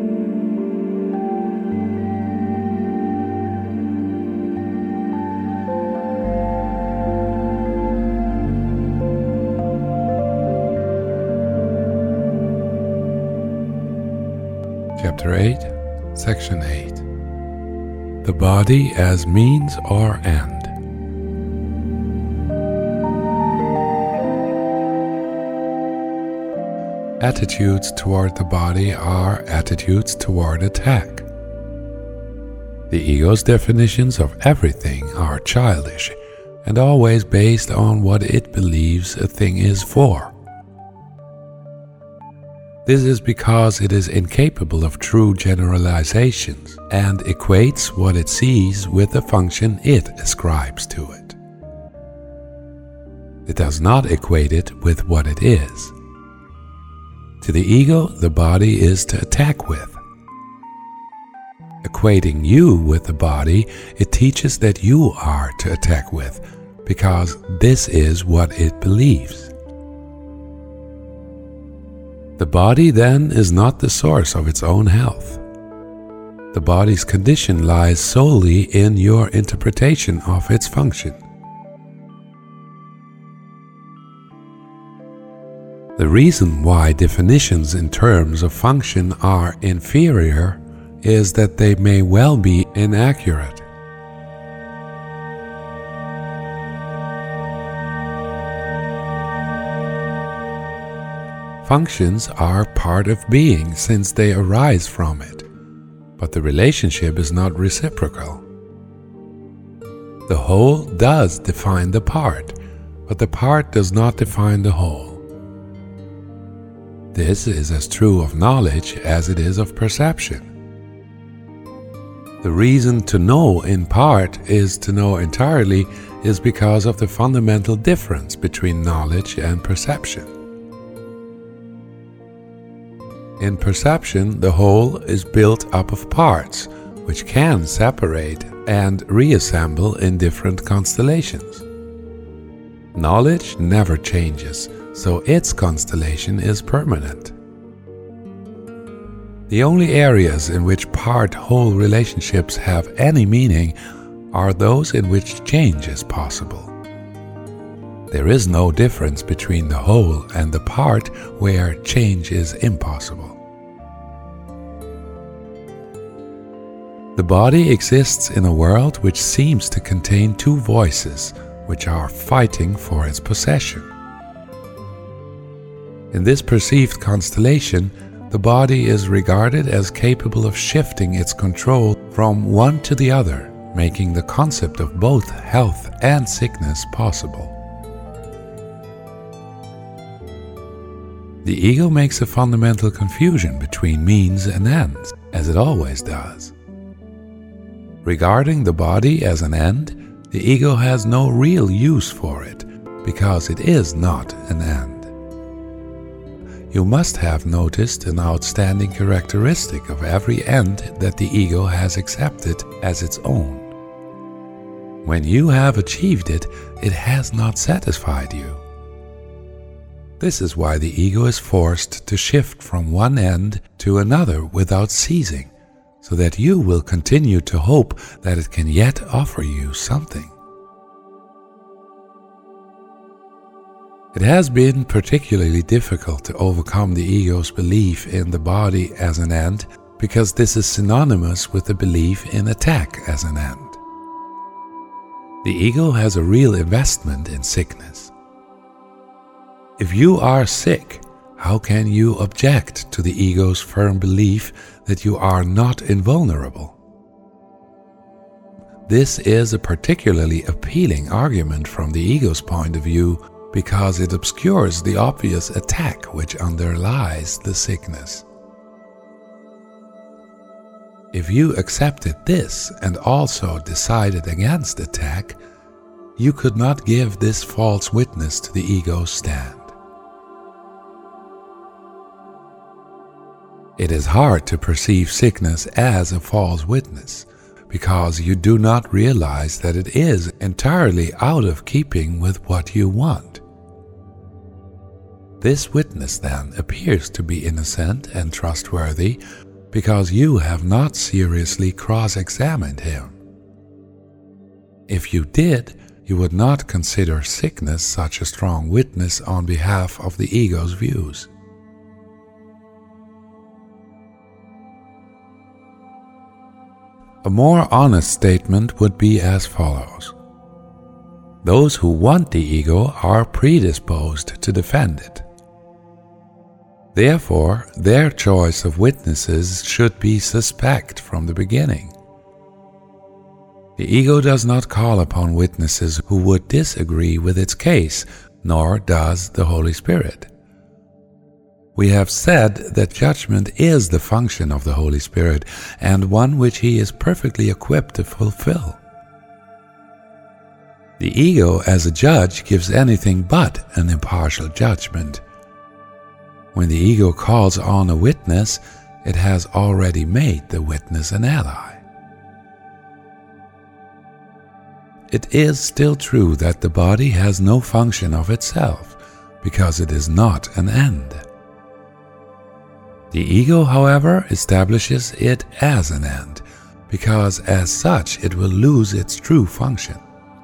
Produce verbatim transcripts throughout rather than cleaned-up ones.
Chapter eight, Section eight. The Body as Means or End. Attitudes toward the body are attitudes toward attack. The ego's definitions of everything are childish and always based on what it believes a thing is for. This is because it is incapable of true generalizations and equates what it sees with the function it ascribes to it. It does not equate it with what it is. To the ego, the body is to attack with. Equating you with the body, it teaches that you are to attack with, because this is what it believes. The body, then, is not the source of its own health. The body's condition lies solely in your interpretation of its function. The reason why definitions in terms of function are inferior is that they may well be inaccurate. Functions are part of being since they arise from it, but the relationship is not reciprocal. The whole does define the part, but the part does not define the whole. This is as true of knowledge as it is of perception. The reason to know in part is to know entirely is because of the fundamental difference between knowledge and perception. In perception, the whole is built up of parts, which can separate and reassemble in different constellations. Knowledge never changes, so its constellation is permanent. The only areas in which part-whole relationships have any meaning are those in which change is possible. There is no difference between the whole and the part where change is impossible. The body exists in a world which seems to contain two voices, which are fighting for its possession. In this perceived constellation, the body is regarded as capable of shifting its control from one to the other, making the concept of both health and sickness possible. The ego makes a fundamental confusion between means and ends, as it always does. Regarding the body as an end, the ego has no real use for it, because it is not an end. You must have noticed an outstanding characteristic of every end that the ego has accepted as its own. When you have achieved it, it has not satisfied you. This is why the ego is forced to shift from one end to another without ceasing, so that you will continue to hope that it can yet offer you something. It has been particularly difficult to overcome the ego's belief in the body as an end, because this is synonymous with the belief in attack as an end. The ego has a real investment in sickness. If you are sick, how can you object to the ego's firm belief that you are not invulnerable? This is a particularly appealing argument from the ego's point of view, because it obscures the obvious attack which underlies the sickness. If you accepted this and also decided against attack, you could not give this false witness to the ego's stand. It is hard to perceive sickness as a false witness, because you do not realize that it is entirely out of keeping with what you want. This witness, then, appears to be innocent and trustworthy because you have not seriously cross-examined him. If you did, you would not consider sickness such a strong witness on behalf of the ego's views. A more honest statement would be as follows. Those who want the ego are predisposed to defend it. Therefore, their choice of witnesses should be suspect from the beginning. The ego does not call upon witnesses who would disagree with its case, nor does the Holy Spirit. We have said that judgment is the function of the Holy Spirit, and one which He is perfectly equipped to fulfill. The ego as a judge gives anything but an impartial judgment. When the ego calls on a witness, it has already made the witness an ally. It is still true that the body has no function of itself, because it is not an end. The ego, however, establishes it as an end, because as such it will lose its true function.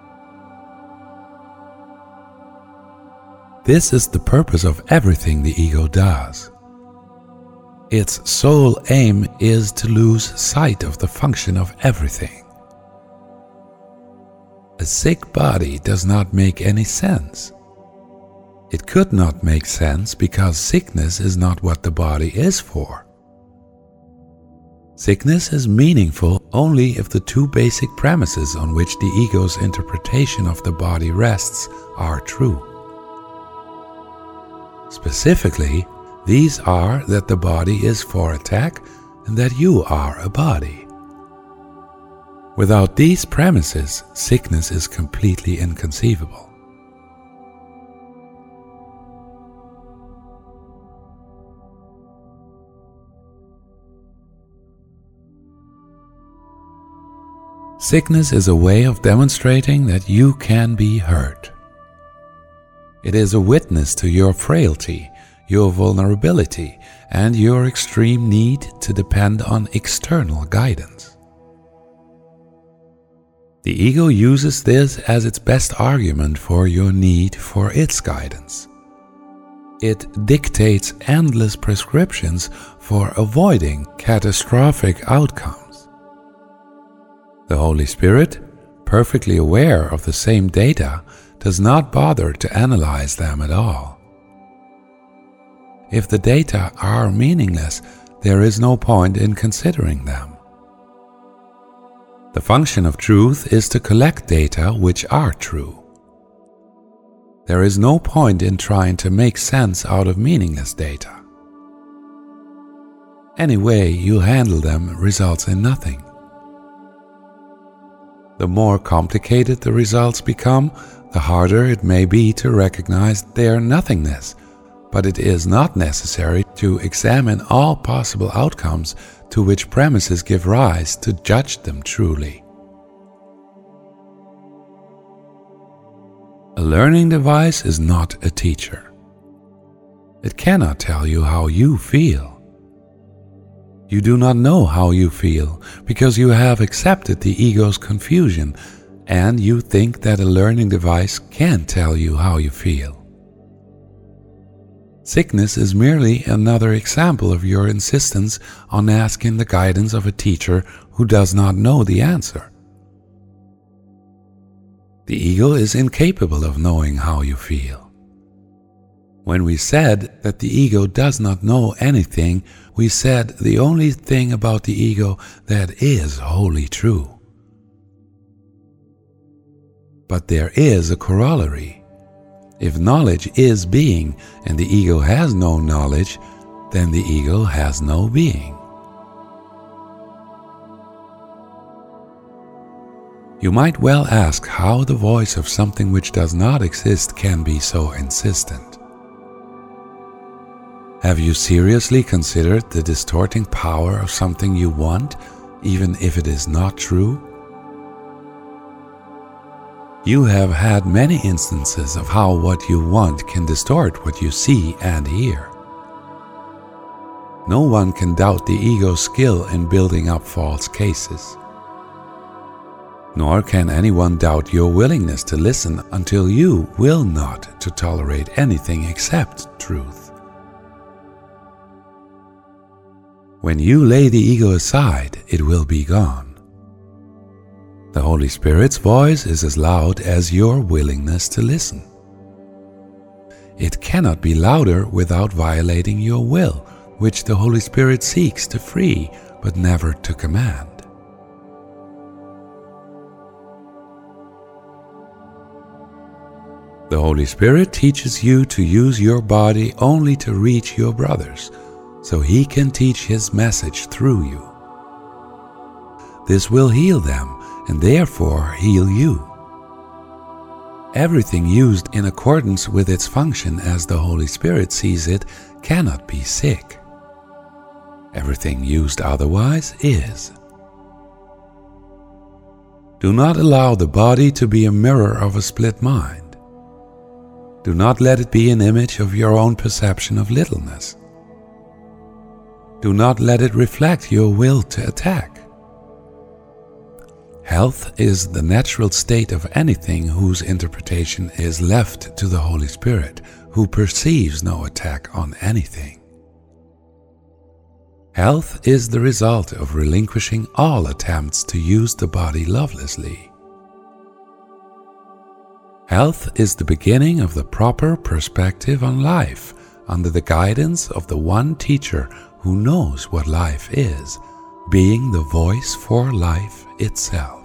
This is the purpose of everything the ego does. Its sole aim is to lose sight of the function of everything. A sick body does not make any sense. It could not make sense because sickness is not what the body is for. Sickness is meaningful only if the two basic premises on which the ego's interpretation of the body rests are true. Specifically, these are that the body is for attack and that you are a body. Without these premises, sickness is completely inconceivable. Sickness is a way of demonstrating that you can be hurt. It is a witness to your frailty, your vulnerability, and your extreme need to depend on external guidance. The ego uses this as its best argument for your need for its guidance. It dictates endless prescriptions for avoiding catastrophic outcomes. The Holy Spirit, perfectly aware of the same data, does not bother to analyze them at all. If the data are meaningless, there is no point in considering them. The function of truth is to collect data which are true. There is no point in trying to make sense out of meaningless data. Any way you handle them results in nothing. The more complicated the results become, the harder it may be to recognize their nothingness, but it is not necessary to examine all possible outcomes to which premises give rise to judge them truly. A learning device is not a teacher. It cannot tell you how you feel. You do not know how you feel because you have accepted the ego's confusion, and you think that a learning device can tell you how you feel. Sickness is merely another example of your insistence on asking the guidance of a teacher who does not know the answer. The ego is incapable of knowing how you feel. When we said that the ego does not know anything, we said the only thing about the ego that is wholly true. But there is a corollary. If knowledge is being and the ego has no knowledge, then the ego has no being. You might well ask how the voice of something which does not exist can be so insistent. Have you seriously considered the distorting power of something you want, even if it is not true? You have had many instances of how what you want can distort what you see and hear. No one can doubt the ego's skill in building up false cases. Nor can anyone doubt your willingness to listen until you will not to tolerate anything except truth. When you lay the ego aside, it will be gone. The Holy Spirit's voice is as loud as your willingness to listen. It cannot be louder without violating your will, which the Holy Spirit seeks to free, but never to command. The Holy Spirit teaches you to use your body only to reach your brothers, so He can teach His message through you. This will heal them and therefore heal you. Everything used in accordance with its function as the Holy Spirit sees it cannot be sick. Everything used otherwise is. Do not allow the body to be a mirror of a split mind. Do not let it be an image of your own perception of littleness. Do not let it reflect your will to attack. Health is the natural state of anything whose interpretation is left to the Holy Spirit, who perceives no attack on anything. Health is the result of relinquishing all attempts to use the body lovelessly. Health is the beginning of the proper perspective on life, under the guidance of the one teacher who knows what life is, being the voice for life itself.